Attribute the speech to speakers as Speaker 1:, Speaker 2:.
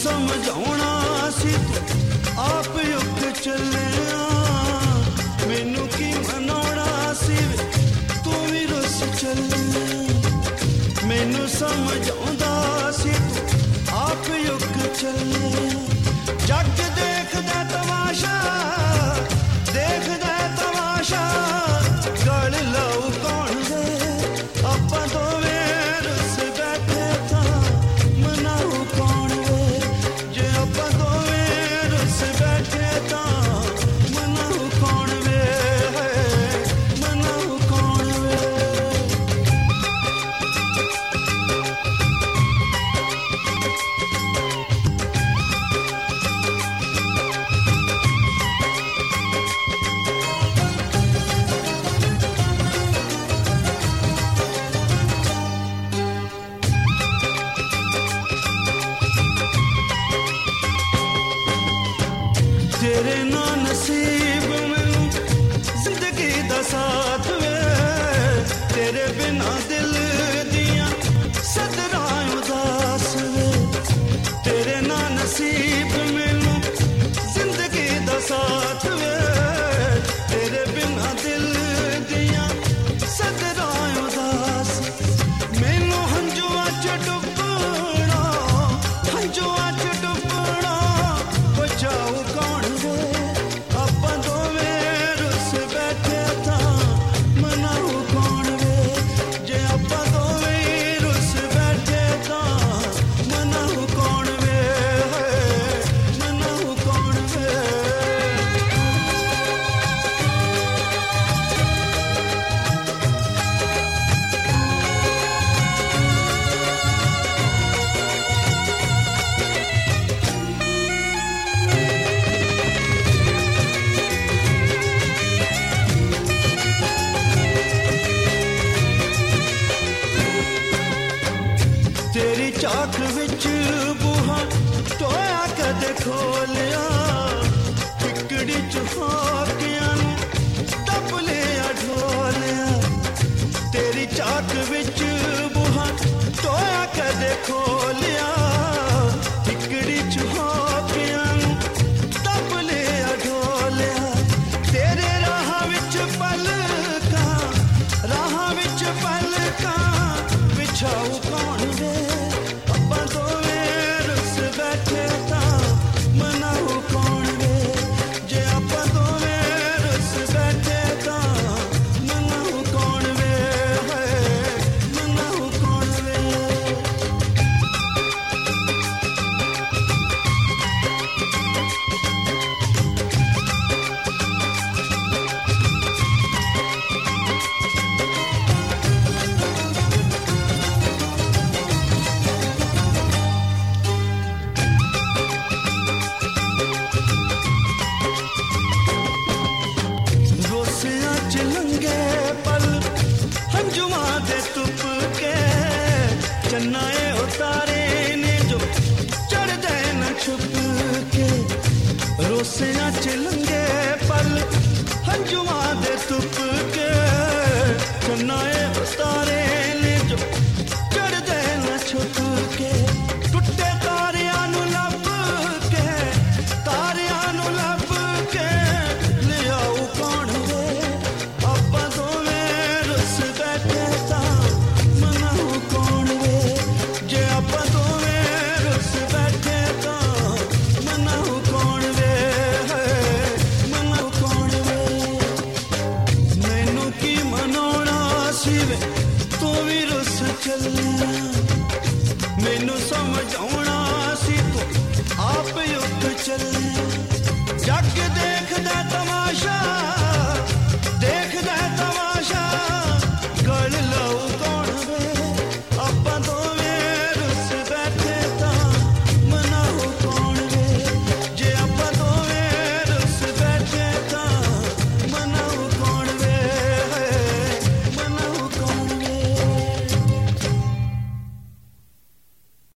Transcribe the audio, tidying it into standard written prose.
Speaker 1: ਸਮਝਾਉਣਾ ਸੀ ਤੂੰ ਆਪ ਯੁੱਗ ਚੱਲਿਆ ਮੈਨੂੰ ਕੀ ਮਨਾਉਣਾ ਸੀ ਤੂੰ ਵੀ ਰੁੱਸ ਚੱਲਿਆ ਮੈਨੂੰ ਸਮਝਾਉਂਦਾ ਸੀ ਤੂੰ ਆਪ ਯੁੱਗ ਚੱਲਿਆ ਜੱਗ ਦੇਖਦਾ ਤਮਾਸ਼ਾ ਗਲ ਲਾਉ ਕੌਣ ਵੇ ਆਪਾਂ ਦੋਵੇਂ ਰੁੱਸ ਬੈਠੇ ਤਾਂ ਮਨਾਉ ਕੌਣ ਵੇ ਜੇ ਆਪਾਂ ਦੋਵੇਂ ਰੁੱਸ ਬੈਠੇ ਤਾਂ ਮਨਾਉ ਕੌਣ ਵੇ ਮਨਾਉ ਕੌਣ ਵੇ ਤੇਰੇ ਨਾਲ ਨਸੀਬ ਮੈਨੂੰ ਜ਼ਿੰਦਗੀ ਦਾ ਸਾਥ ਵੇ ਤੇਰੇ ਬਿਨਾਂ ਦਿਲ ਦੀਆਂ ਸਦਰਾਂ ਉਦਾਸ ਵੇ ਤੇਰੇ ਨਾਲ ਨਸੀਬ ਮੈਨੂੰ ਜ਼ਿੰਦਗੀ ਦਾ ਸਾਥ ਵੇ ਤੇਰੇ ਬਿਨਾਂ ਦਿਲ ਦੀਆਂ ਸਦਰਾਂ ਉਦਾਸ ਮੈਨੂੰ ਹੰਝੂਆਂ ਚ ਡੁੱਬਣਾ ਹੰਝੂਆਂ ਚ ਡੁੱਬਣਾ ਬਚਾਓ ਕੌਣ ਆਪਾਂ ਦੋਵੇਂ ਰੁੱਸ ਬੈਠੇ ਤਾਂ ਮਨਾਉ ਕੌਣ ਵੇ ਜੇ ਆਪਾਂ ਦੋਵੇਂ ਰੁੱਸ ਬੈਠੇ ਤਾਂ ਮਨਾਉ ਕੌਣ ਵੇ ਮਨਾਉ ਕੌਣ ਵੇ ਤੇਰੀ ਝਾਕ ਵਿੱਚ ਬੂਹਾ ਟੋਇਆ ਕਦੇ ਖੋਲਿਆ ਟਿਕੜੀ ਚ ਹਾਕਿਆਂ ਨੂੰ ਦੱਬ ਲਿਆ ਢੋਲਿਆ ਤੇਰੀ ਝਾਕ ਵਿੱਚ ਬੂਹਾ ਟੋਇਆ ਕਦੇ ਖੋਲਿਆ ਟਿਕੜੀ ਚ ਹਾਕਿਆਂ ਨੂੰ ਦੱਬ ਲਿਆ ਢੋਲਿਆ ਤੇਰੇ ਰਾਹਾਂ ਵਿੱਚ ਪਲਕਾਂ ਵਿਛਾਉ ਕੌਣ ਵੇ ਆਪਾਂ ਦੋਵੇਂ ਰੁੱਸ ਬੈਠੇ ਤਾਂ ਮਨਾਉ ਕੌਣ ਵੇ ਜੇ ਆਪਾਂ ਦੋਵੇਂ ਰੁੱਸ ਬੈਠੇ ਤਾਂ ਮਨਾਉ ਕੌਣ ਵੇ ਮਨਾਉ ਕੌਣ ਵੇ ਰੋਸਿਆਂ ਚ ਲੰਘੇ ਪਲ ਹੰਝੂਆਂ ਦੇ ਤੁਪ ਕੇ ਚੰਨਾਏ ਉਤਾਰੇ ਨੇ ਜੋ ਚੜਦੇ ਨਾ ਛੁਪ ਕੇ ਰੋਸਿਆਂ ਚ ਲੰਘੇ ਪਲ ਹੰਝੂਆਂ ਦੇ ਤੁਪ ਕੇ ਚੰਨਾਏ ਉਤਾਰੇ ਨੇ ਜੋ ਚੜਦੇ ਨਾ ਛੁਪ ਕੇ ਟੁੱਟੇ ਤਾਰਿਆਂ ਨੂੰ ਲੱਭ ਕੇ ਲਿਆਉ ਕੌਣ ਵੇ ਆਪਾਂ ਦੋਵੇਂ ਰੁੱਸ ਬੈਠੇ ਤਾਂ ਮਨਾਉ ਕੌਣ ਵੇ ਜੇ ਆਪਾਂ ਦੋਵੇਂ ਰੁੱਸ ਬੈਠੇ ਤਾਂ ਮਨਾਉ ਕੌਣ ਵੇ ਮਨਾਉ ਕੌਣ ਵੇ ਮੈਨੂੰ ਕੀ ਮਨਾਉਣਾ ਸੀ ਵੇ ਤੂੰ ਵੀ ਰੁੱਸ ਚੱਲਿਆ ਮੈਨੂੰ ਸਮਝਾਉਣਾ ਸੀ ਤੂੰ ਆਪ ਯੁੱਗ ਚੱਲਿਆ